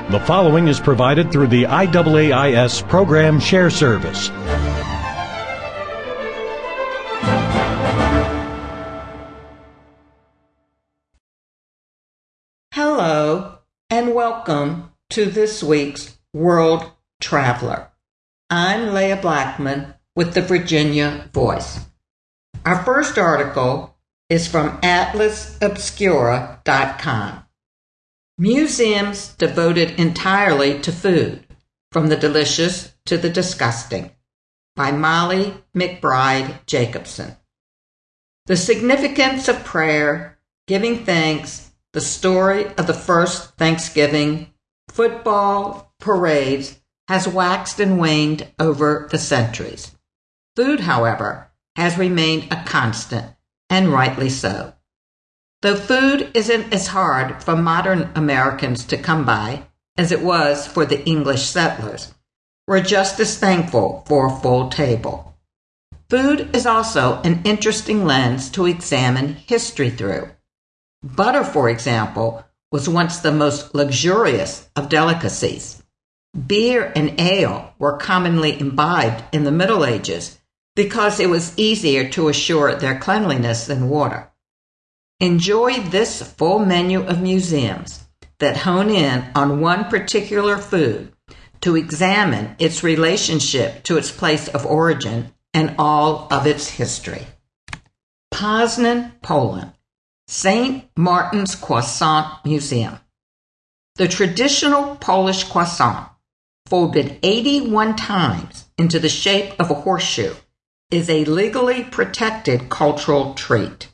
The following is provided through the IAAIS Program Share Service. Hello, and welcome to this week's World Traveler. I'm Leah Blackman with the Virginia Voice. Our first article is from AtlasObscura.com. Museums devoted entirely to food, from the delicious to the disgusting, by Molly McBride Jacobson. The significance of prayer, giving thanks, the story of the first Thanksgiving, football, parades, has waxed and waned over the centuries. Food, however, has remained a constant, and rightly so. Though food isn't as hard for modern Americans to come by as it was for the English settlers, we're just as thankful for a full table. Food is also an interesting lens to examine history through. Butter, for example, was once the most luxurious of delicacies. Beer and ale were commonly imbibed in the Middle Ages because it was easier to assure their cleanliness than water. Enjoy this full menu of museums that hone in on one particular food to examine its relationship to its place of origin and all of its history. Poznan, Poland. St. Martin's Croissant Museum. The traditional Polish croissant, folded 81 times into the shape of a horseshoe, is a legally protected cultural treat.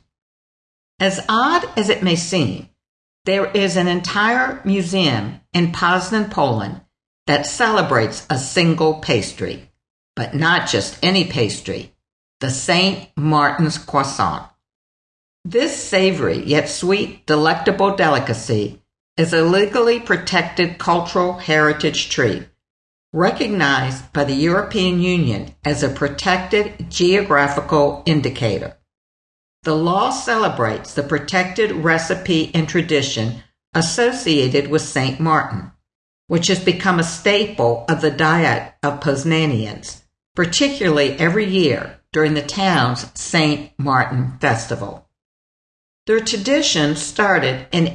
As odd as it may seem, there is an entire museum in Poznan, Poland that celebrates a single pastry, but not just any pastry, the St. Martin's Croissant. This savory yet sweet, delectable delicacy is a legally protected cultural heritage treat, recognized by the European Union as a protected geographical indicator. The law celebrates the protected recipe and tradition associated with St. Martin, which has become a staple of the diet of Poznanians, particularly every year during the town's St. Martin Festival. Their tradition started in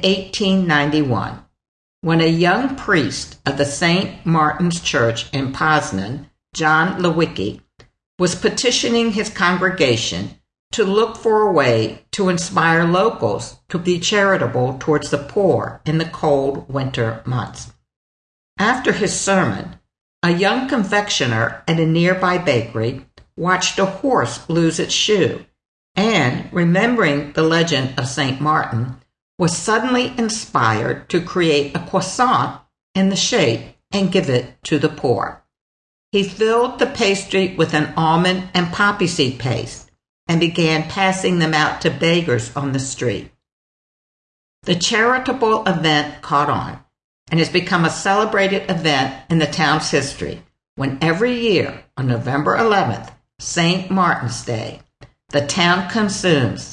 1891, when a young priest of the St. Martin's Church in Poznan, John Lewicki, was petitioning his congregation to look for a way to inspire locals to be charitable towards the poor in the cold winter months. After his sermon, a young confectioner at a nearby bakery watched a horse lose its shoe and, remembering the legend of St. Martin, was suddenly inspired to create a croissant in the shape and give it to the poor. He filled the pastry with an almond and poppy seed paste and began passing them out to beggars on the street. The charitable event caught on and has become a celebrated event in the town's history when every year on November 11th, St. Martin's Day, the town consumes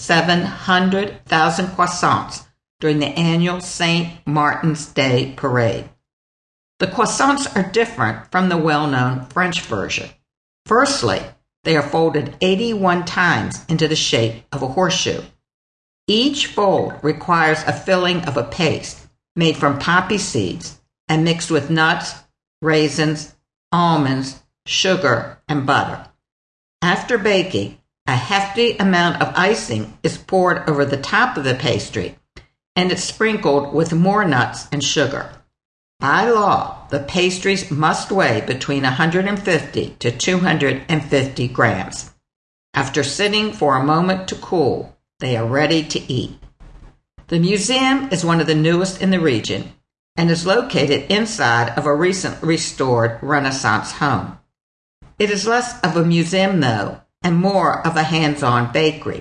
700,000 croissants during the annual St. Martin's Day parade. The croissants are different from the well-known French version. Firstly, they are folded 81 times into the shape of a horseshoe. Each fold requires a filling of a paste made from poppy seeds and mixed with nuts, raisins, almonds, sugar, and butter. After baking, a hefty amount of icing is poured over the top of the pastry, and it's sprinkled with more nuts and sugar. By law, the pastries must weigh between 150 to 250 grams. After sitting for a moment to cool, they are ready to eat. The museum is one of the newest in the region and is located inside of a recently restored Renaissance home. It is less of a museum, though, and more of a hands-on bakery.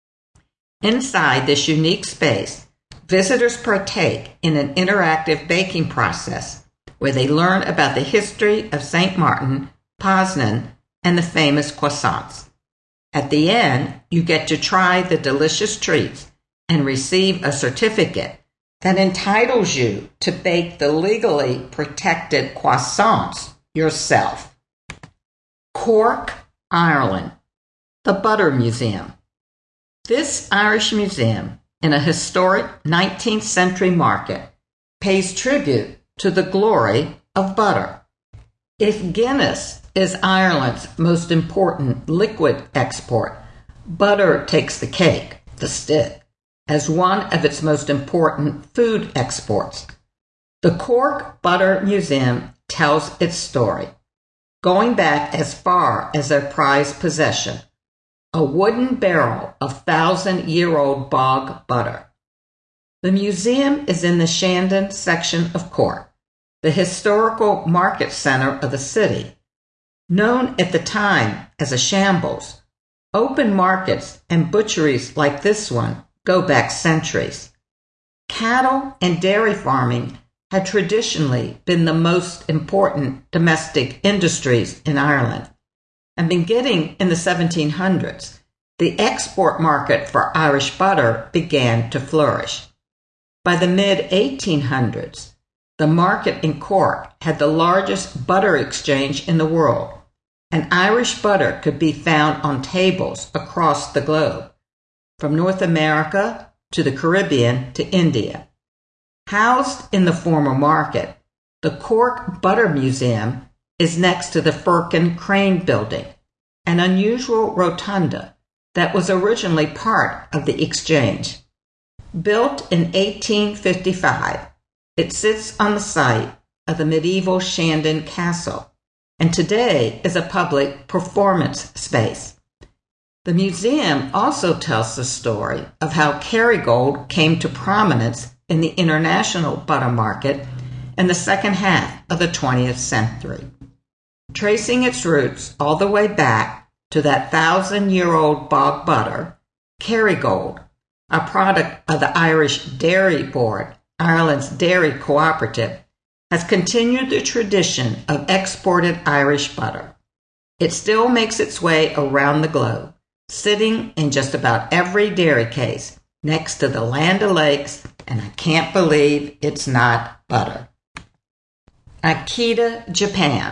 Inside this unique space, visitors partake in an interactive baking process where they learn about the history of St. Martin, Poznan, and the famous croissants. At the end, you get to try the delicious treats and receive a certificate that entitles you to bake the legally protected croissants yourself. Cork, Ireland, the Butter Museum. This Irish museum, in a historic 19th century market, pays tribute to the glory of butter. If Guinness is Ireland's most important liquid export, butter takes the cake, the stick, as one of its most important food exports. The Cork Butter Museum tells its story, going back as far as their prized possession, a wooden barrel of 1,000-year-old bog butter. The museum is in the Shandon section of Cork, the historical market center of the city. Known at the time as a shambles, open markets and butcheries like this one go back centuries. Cattle and dairy farming had traditionally been the most important domestic industries in Ireland, and beginning in the 1700s, the export market for Irish butter began to flourish. By the mid-1800s, the market in Cork had the largest butter exchange in the world, and Irish butter could be found on tables across the globe, from North America to the Caribbean to India. Housed in the former market, the Cork Butter Museum is next to the Firkin Crane Building, an unusual rotunda that was originally part of the exchange. Built in 1855, it sits on the site of the medieval Shandon Castle and today is a public performance space. The museum also tells the story of how Kerrygold came to prominence in the international butter market in the second half of the 20th century. Tracing its roots all the way back to that 1,000-year-old bog butter, Kerrygold, a product of the Irish Dairy Board, Ireland's dairy cooperative, has continued the tradition of exported Irish butter. It still makes its way around the globe, sitting in just about every dairy case next to the Land O'Lakes, and I can't believe it's not butter. Akita, Japan.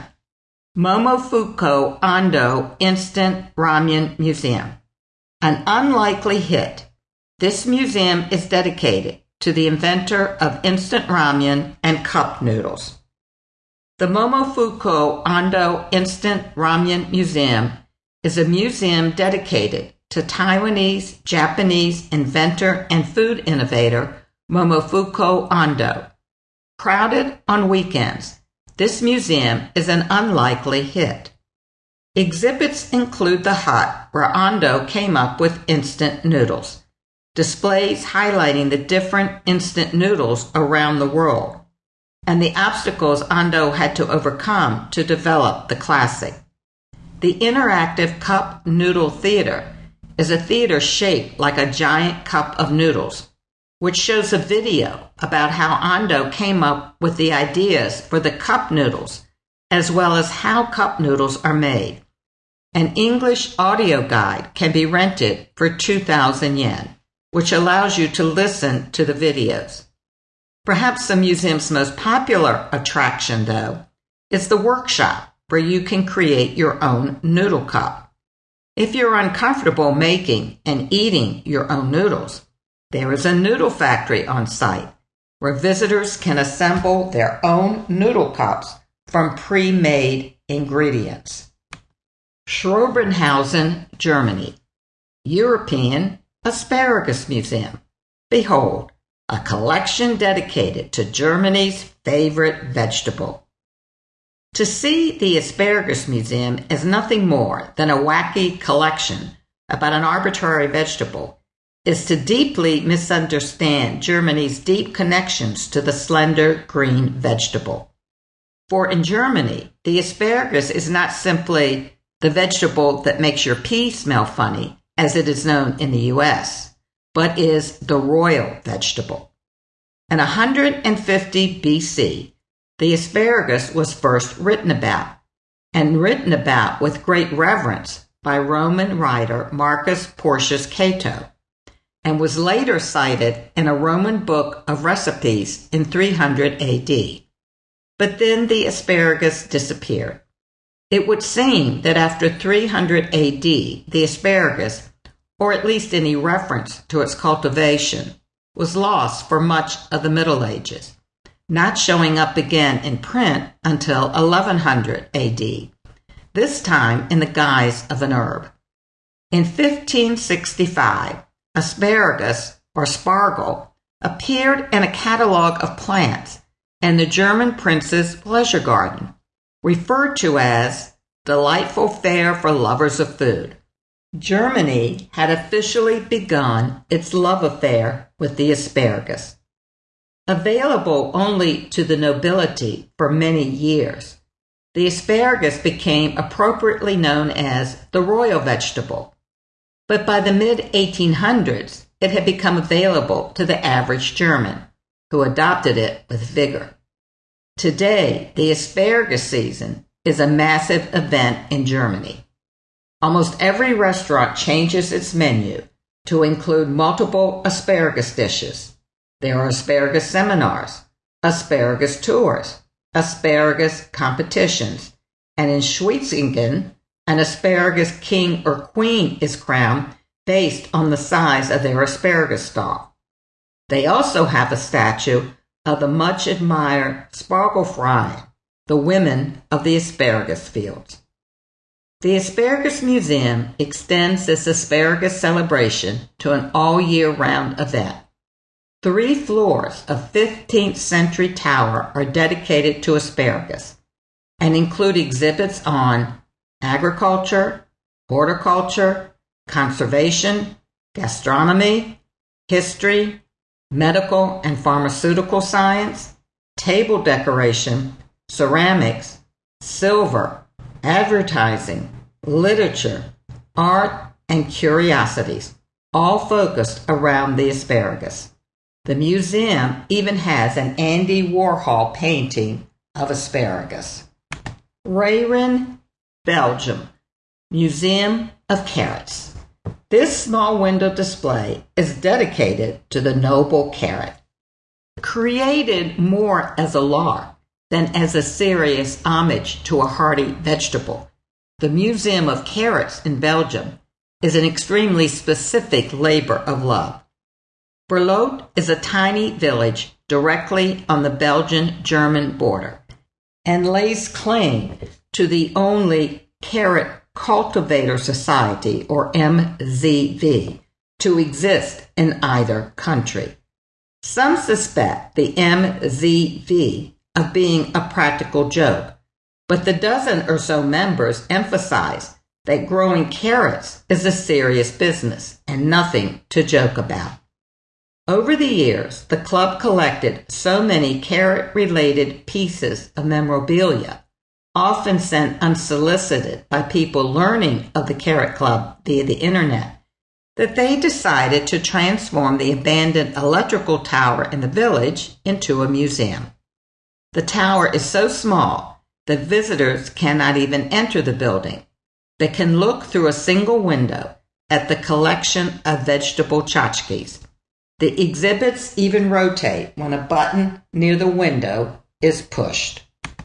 Momofuku Ando Instant Ramen Museum. An unlikely hit, this museum is dedicated to the inventor of instant ramen and cup noodles. The Momofuku Ando Instant Ramen Museum is a museum dedicated to Taiwanese, Japanese inventor and food innovator Momofuku Ando. Crowded on weekends, this museum is an unlikely hit. Exhibits include the hut where Ando came up with instant noodles, displays highlighting the different instant noodles around the world, and the obstacles Ando had to overcome to develop the classic. The interactive cup noodle theater is a theater shaped like a giant cup of noodles, which shows a video about how Ando came up with the ideas for the cup noodles, as well as how cup noodles are made. An English audio guide can be rented for 2,000 yen, which allows you to listen to the videos. Perhaps the museum's most popular attraction, though, is the workshop where you can create your own noodle cup. If you're uncomfortable making and eating your own noodles, there is a noodle factory on site where visitors can assemble their own noodle cups from pre-made ingredients. Schrobenhausen, Germany. European Asparagus Museum. Behold, a collection dedicated to Germany's favorite vegetable. To see the Asparagus Museum as nothing more than a wacky collection about an arbitrary vegetable is to deeply misunderstand Germany's deep connections to the slender green vegetable. For in Germany, the asparagus is not simply the vegetable that makes your pee smell funny, as it is known in the U.S., but is the royal vegetable. In 150 BC, the asparagus was first written about, and written about with great reverence by Roman writer Marcus Porcius Cato, and was later cited in a Roman book of recipes in 300 AD. But then the asparagus disappeared. It would seem that after 300 AD, the asparagus, or at least any reference to its cultivation, was lost for much of the Middle Ages, not showing up again in print until 1100 AD, this time in the guise of an herb. In 1565, asparagus, or spargel, appeared in a catalog of plants in the German prince's pleasure garden, referred to as delightful fare for lovers of food. Germany had officially begun its love affair with the asparagus. Available only to the nobility for many years, the asparagus became appropriately known as the royal vegetable. But by the mid-1800s, it had become available to the average German, who adopted it with vigor. Today, the asparagus season is a massive event in Germany. Almost every restaurant changes its menu to include multiple asparagus dishes. There are asparagus seminars, asparagus tours, asparagus competitions, and in Schwetzingen, an asparagus king or queen is crowned based on the size of their asparagus stalk. They also have a statue of the much-admired Spargelfreien, the women of the asparagus fields. The Asparagus Museum extends this asparagus celebration to an all-year-round event. 3 floors of 15th century tower are dedicated to asparagus and include exhibits on agriculture, horticulture, conservation, gastronomy, history, medical and pharmaceutical science, table decoration, ceramics, silver, advertising, literature, art, and curiosities, all focused around the asparagus. The museum even has an Andy Warhol painting of asparagus. Reyren, Belgium, Museum of Carrots. This small window display is dedicated to the noble carrot. Created more as a lark than as a serious homage to a hardy vegetable, the Museum of Carrots in Belgium is an extremely specific labor of love. Berlot is a tiny village directly on the Belgian-German border and lays claim to the only carrot cultivator society, or MZV, to exist in either country. Some suspect the MZV of being a practical joke, but the dozen or so members emphasize that growing carrots is a serious business and nothing to joke about. Over the years, the club collected so many carrot-related pieces of memorabilia, often sent unsolicited by people learning of the Carrot Club via the internet, that they decided to transform the abandoned electrical tower in the village into a museum. The tower is so small that visitors cannot even enter the building. They can look through a single window at the collection of vegetable tchotchkes. The exhibits even rotate when a button near the window is pushed.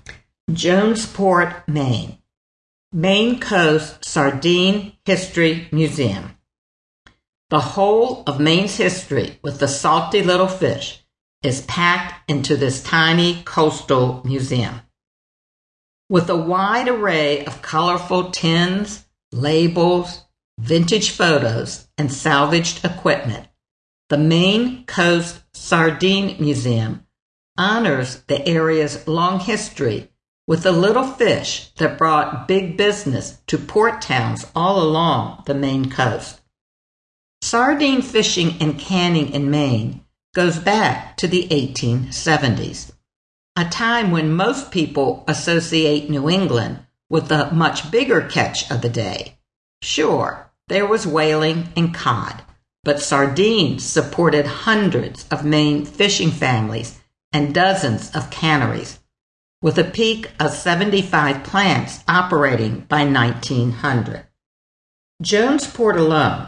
Jonesport, Maine. Maine Coast Sardine History Museum. The whole of Maine's history with the salty little fish is packed into this tiny coastal museum. With a wide array of colorful tins, labels, vintage photos, and salvaged equipment, the Maine Coast Sardine Museum honors the area's long history with the little fish that brought big business to port towns all along the Maine coast. Sardine fishing and canning in Maine goes back to the 1870s, a time when most people associate New England with the much bigger catch of the day. Sure, there was whaling and cod, but sardines supported hundreds of Maine fishing families and dozens of canneries, with a peak of 75 plants operating by 1900. Jonesport alone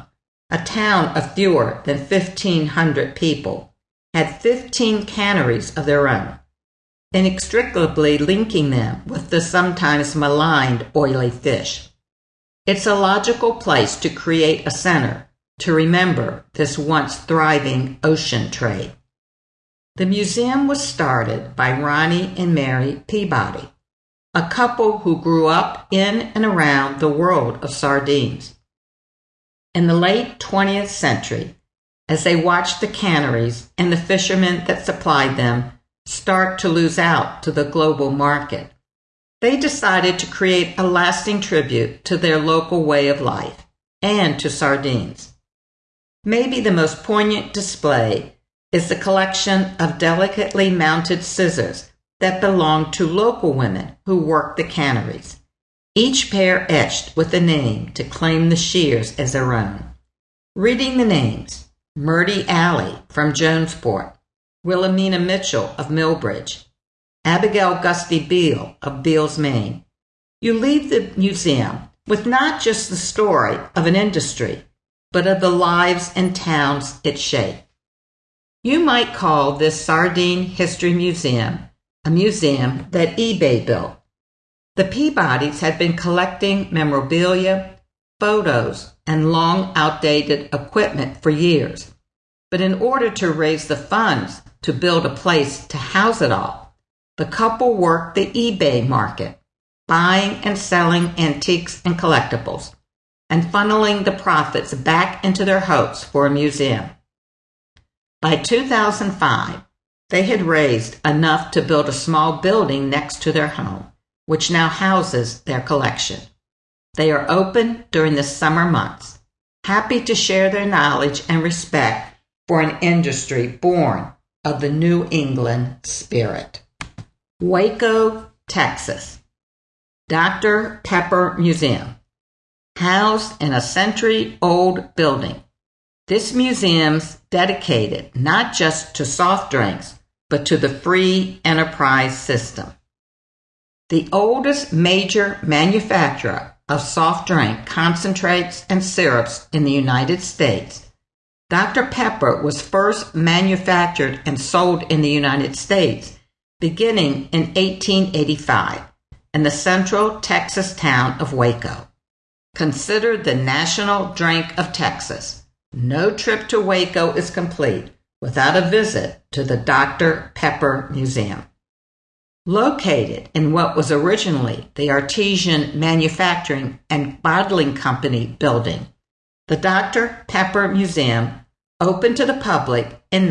a town of fewer than 1,500 people, had 15 canneries of their own, inextricably linking them with the sometimes maligned oily fish. It's a logical place to create a center to remember this once thriving ocean trade. The museum was started by Ronnie and Mary Peabody, a couple who grew up in and around the world of sardines. In the late 20th century, as they watched the canneries and the fishermen that supplied them start to lose out to the global market, they decided to create a lasting tribute to their local way of life and to sardines. Maybe the most poignant display is the collection of delicately mounted scissors that belonged to local women who worked the canneries, each pair etched with a name to claim the shears as their own. Reading the names: Murdy Alley from Jonesport, Wilhelmina Mitchell of Millbridge, Abigail Gusty Beale of Beals, Maine, you leave the museum with not just the story of an industry, but of the lives and towns it shaped. You might call this Sardine History Museum a museum that eBay built. The Peabodys had been collecting memorabilia, photos, and long outdated equipment for years. But in order to raise the funds to build a place to house it all, the couple worked the eBay market, buying and selling antiques and collectibles, and funneling the profits back into their hopes for a museum. By 2005, they had raised enough to build a small building next to their home, which now houses their collection. They are open during the summer months, happy to share their knowledge and respect for an industry born of the New England spirit. Waco, Texas. Dr. Pepper Museum. Housed in a century-old building, this museum's dedicated not just to soft drinks, but to the free enterprise system. The oldest major manufacturer of soft drink concentrates and syrups in the United States, Dr. Pepper was first manufactured and sold in the United States beginning in 1885 in the central Texas town of Waco. Considered the national drink of Texas, no trip to Waco is complete without a visit to the Dr. Pepper Museum. Located in what was originally the Artesian Manufacturing and Bottling Company building, the Dr. Pepper Museum opened to the public in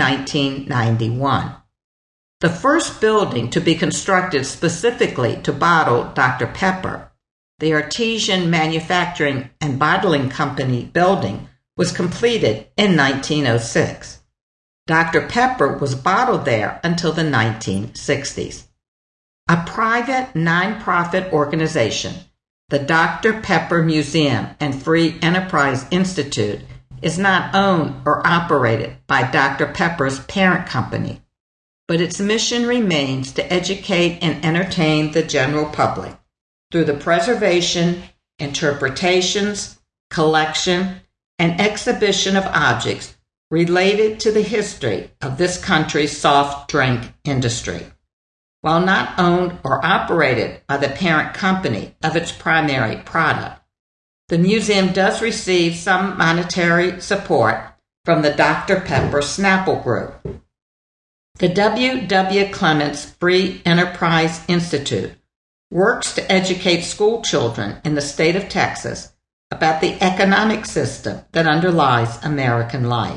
1991. The first building to be constructed specifically to bottle Dr. Pepper, the Artesian Manufacturing and Bottling Company building, was completed in 1906. Dr. Pepper was bottled there until the 1960s. A private nonprofit organization, the Dr. Pepper Museum and Free Enterprise Institute, is not owned or operated by Dr. Pepper's parent company, but its mission remains to educate and entertain the general public through the preservation, interpretations, collection, and exhibition of objects related to the history of this country's soft drink industry. While not owned or operated by the parent company of its primary product, the museum does receive some monetary support from the Dr. Pepper Snapple Group. The W. W. Clements Free Enterprise Institute works to educate school children in the state of Texas about the economic system that underlies American life.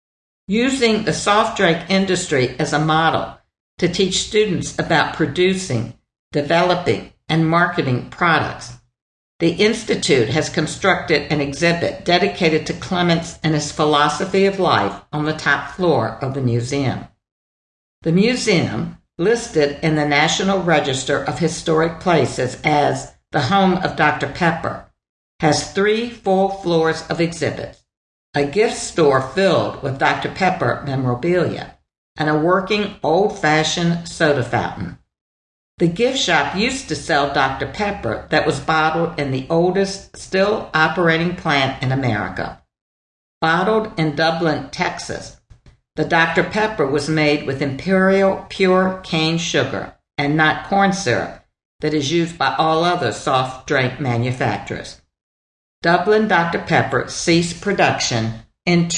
Using the soft drink industry as a model to teach students about producing, developing, and marketing products, the Institute has constructed an exhibit dedicated to Clements and his philosophy of life on the top floor of the museum. The museum, listed in the National Register of Historic Places as the home of Dr. Pepper, has 3 full floors of exhibits, a gift store filled with Dr. Pepper memorabilia, and a working old-fashioned soda fountain. The gift shop used to sell Dr. Pepper that was bottled in the oldest still operating plant in America. Bottled in Dublin, Texas, the Dr. Pepper was made with imperial pure cane sugar and not corn syrup that is used by all other soft drink manufacturers. Dublin Dr. Pepper ceased production in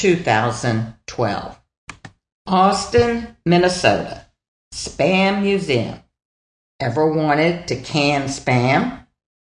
2012. Austin, Minnesota. Spam Museum. Ever wanted to can spam?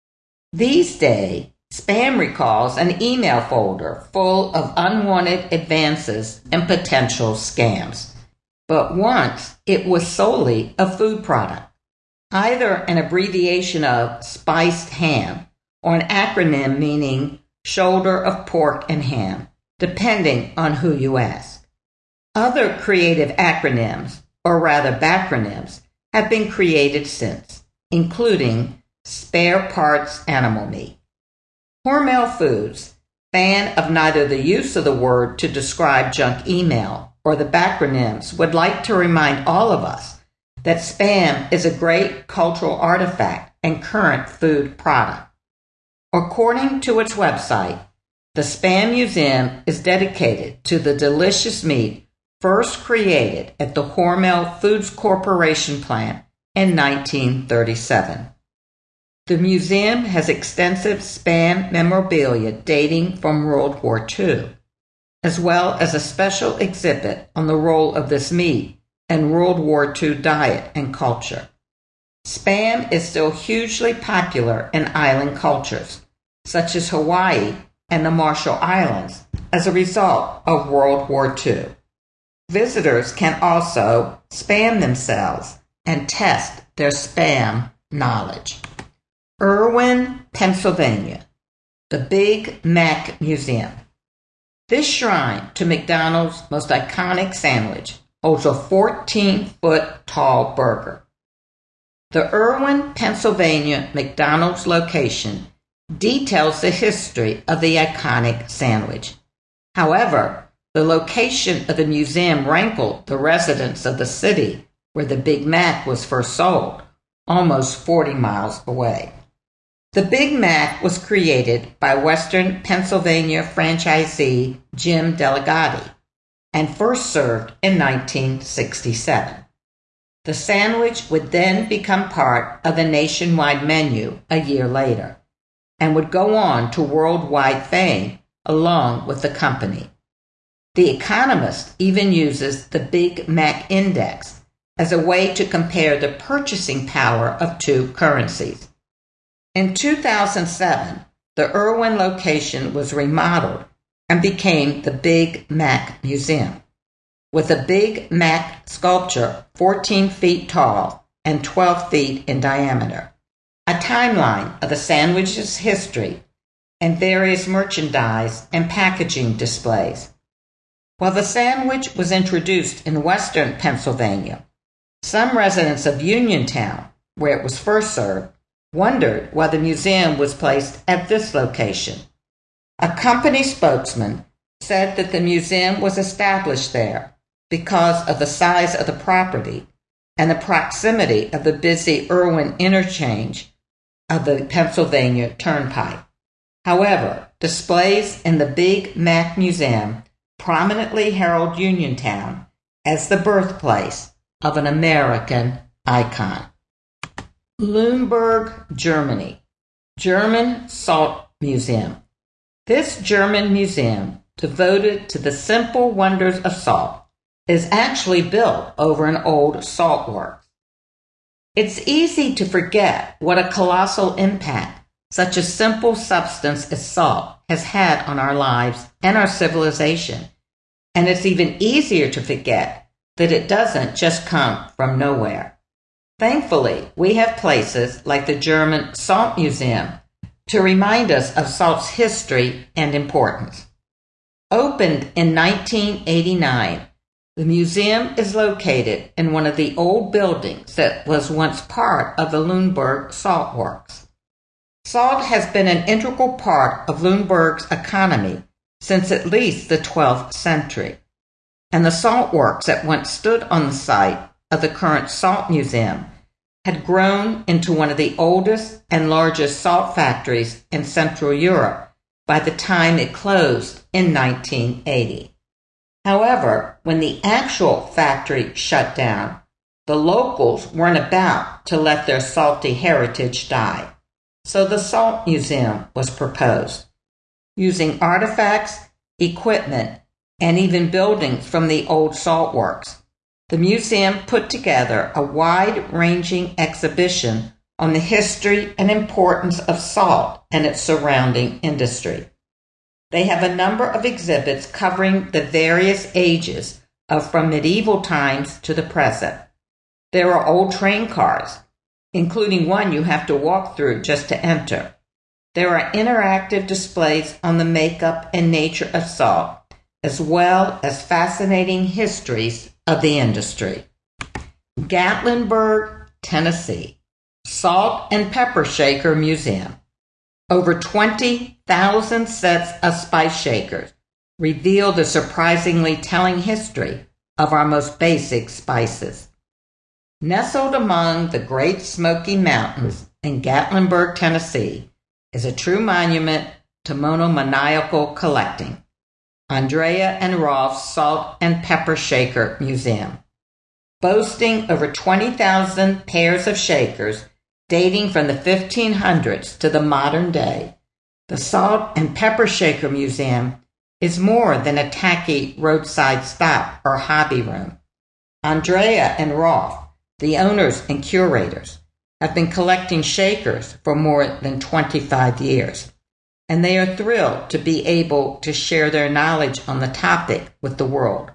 These days, spam recalls an email folder full of unwanted advances and potential scams. But once it was solely a food product, either an abbreviation of spiced ham or an acronym meaning shoulder of pork and ham, depending on who you ask. Other creative acronyms, or rather backronyms, have been created since, including spare parts animal meat. Hormel Foods, fan of neither the use of the word to describe junk email or the backronyms, would like to remind all of us that spam is a great cultural artifact and current food product. According to its website, the Spam Museum is dedicated to the delicious meat first created at the Hormel Foods Corporation plant in 1937. The museum has extensive spam memorabilia dating from World War II, as well as a special exhibit on the role of this meat in World War II diet and culture. Spam is still hugely popular in island cultures, such as Hawaii and the Marshall Islands, as a result of World War II. Visitors can also spam themselves and test their spam knowledge. Irwin, Pennsylvania. The Big Mac Museum. This shrine to McDonald's most iconic sandwich holds a 14-foot tall burger. The Irwin, Pennsylvania McDonald's location details the history of the iconic sandwich. However, the location of the museum rankled the residents of the city where the Big Mac was first sold, almost 40 miles away. The Big Mac was created by Western Pennsylvania franchisee Jim Delegati and first served in 1967. The sandwich would then become part of the nationwide menu a year later and would go on to worldwide fame along with the company. The Economist even uses the Big Mac Index as a way to compare the purchasing power of two currencies. In 2007, the Irwin location was remodeled and became the Big Mac Museum, with a Big Mac sculpture 14 feet tall and 12 feet in diameter, a timeline of the sandwich's history, and various merchandise and packaging displays. While the sandwich was introduced in western Pennsylvania, some residents of Uniontown, where it was first served, wondered why the museum was placed at this location. A company spokesman said that the museum was established there because of the size of the property and the proximity of the busy Irwin interchange of the Pennsylvania Turnpike. However, displays in the Big Mac Museum prominently herald Uniontown as the birthplace of an American icon. Lüneburg, Germany. German Salt Museum. This German museum, devoted to the simple wonders of salt, is actually built over an old salt works. It's easy to forget what a colossal impact such a simple substance as salt has had on our lives and our civilization, and it's even easier to forget that it doesn't just come from nowhere. Thankfully, we have places like the German Salt Museum to remind us of salt's history and importance. Opened in 1989, the museum is located in one of the old buildings that was once part of the Lüneburg Salt Works. Salt has been an integral part of Lüneburg's economy since at least the 12th century, and the salt works that once stood on the site of the current Salt Museum had grown into one of the oldest and largest salt factories in Central Europe by the time it closed in 1980. However, when the actual factory shut down, the locals weren't about to let their salty heritage die. So the Salt Museum was proposed. Using artifacts, equipment, and even buildings from the old salt works, the museum put together a wide-ranging exhibition on the history and importance of salt and its surrounding industry. They have a number of exhibits covering the various ages from medieval times to the present. There are old train cars, including one you have to walk through just to enter. There are interactive displays on the makeup and nature of salt, as well as fascinating histories of the industry. Gatlinburg, Tennessee, Salt and Pepper Shaker Museum. Over 20,000 sets of spice shakers reveal the surprisingly telling history of our most basic spices. Nestled among the Great Smoky Mountains in Gatlinburg, Tennessee, is a true monument to monomaniacal collecting. Andrea and Rolf's Salt and Pepper Shaker Museum. Boasting over 20,000 pairs of shakers dating from the 1500s to the modern day, the Salt and Pepper Shaker Museum is more than a tacky roadside stop or hobby room. Andrea and Rolf, the owners and curators, have been collecting shakers for more than 25 years, and they are thrilled to be able to share their knowledge on the topic with the world.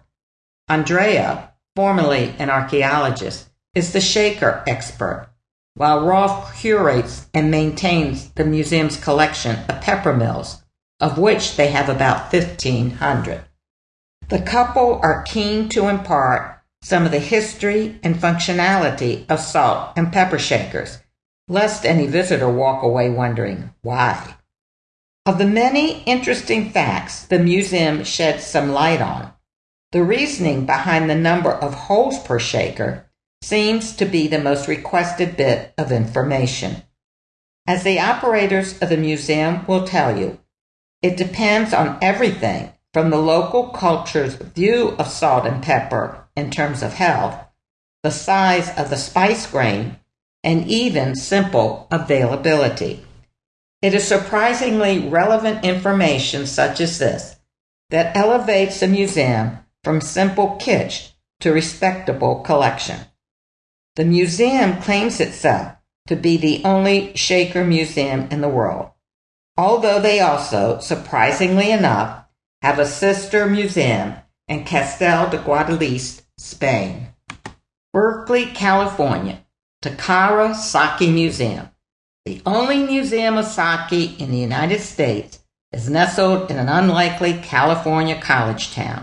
Andrea, formerly an archaeologist, is the shaker expert, while Rolf curates and maintains the museum's collection of pepper mills, of which they have about 1,500. The couple are keen to impart some of the history and functionality of salt and pepper shakers, lest any visitor walk away wondering why. Of the many interesting facts the museum sheds some light on, the reasoning behind the number of holes per shaker seems to be the most requested bit of information. As the operators of the museum will tell you, it depends on everything from the local culture's view of salt and pepper in terms of health, the size of the spice grain, and even simple availability. It is surprisingly relevant information such as this that elevates the museum from simple kitsch to respectable collection. The museum claims itself to be the only shaker museum in the world, although they also, surprisingly enough, have a sister museum in Castel de Guadalest, Spain. Berkeley, California, Takara Sake Museum, the only museum of sake in the United States, is nestled in an unlikely California college town.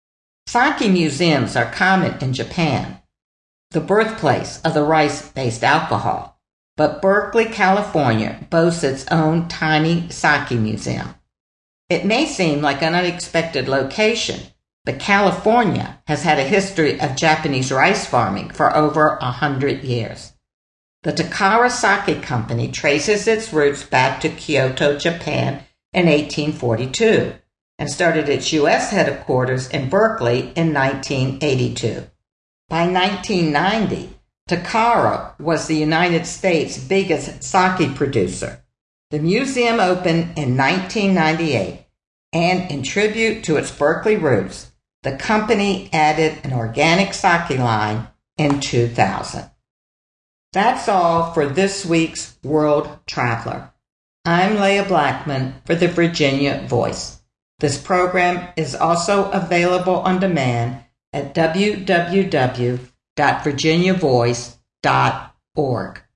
Sake museums are common in Japan, the birthplace of the rice-based alcohol, but Berkeley, California boasts its own tiny sake museum. It may seem like an unexpected location, but California has had a history of Japanese rice farming for over 100 years. The Takara Sake Company traces its roots back to Kyoto, Japan in 1842 and started its U.S. headquarters in Berkeley in 1982. By 1990, Takara was the United States' biggest sake producer. The museum opened in 1998, and in tribute to its Berkeley roots, the company added an organic sake line in 2000. That's all for this week's World Traveler. I'm Leah Blackman for the Virginia Voice. This program is also available on demand at www.virginiavoice.org.